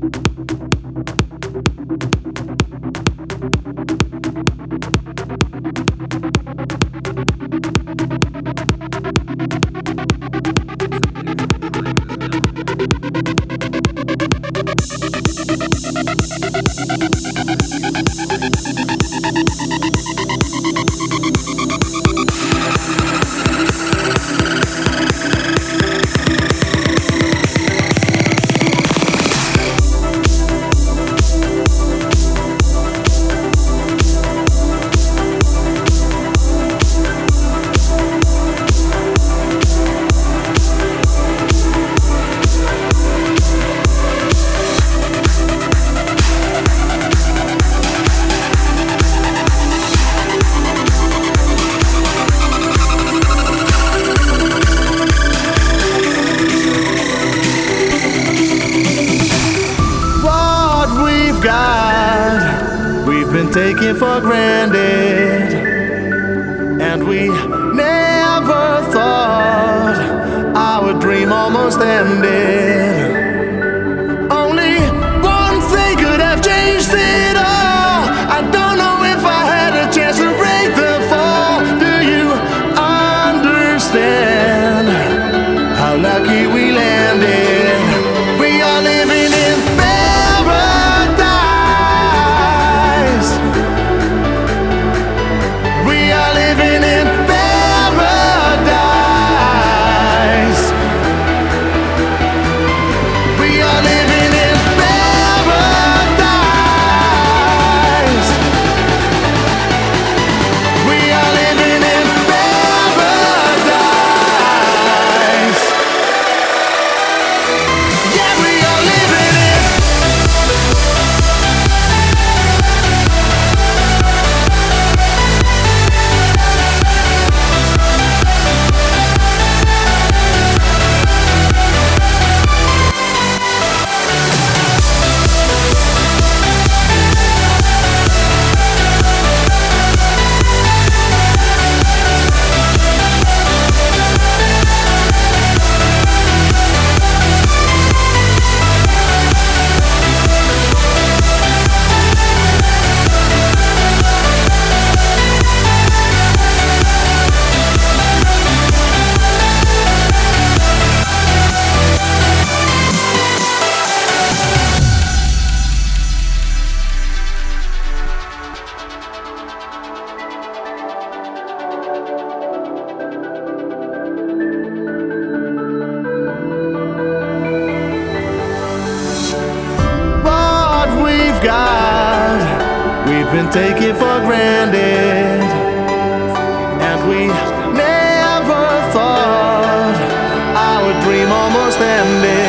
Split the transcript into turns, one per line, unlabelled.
We've been taken for granted, and we never thought our dream almost ended. Only one thing could have changed it all. I don't know if I had a chance to break the fall. Do you understand how lucky we landed? We are living in paradise. We are living in paradise. We are living in paradise. We are living in paradise. Yeah, we are living in. We've been taken for granted, and we never thought our dream almost ended.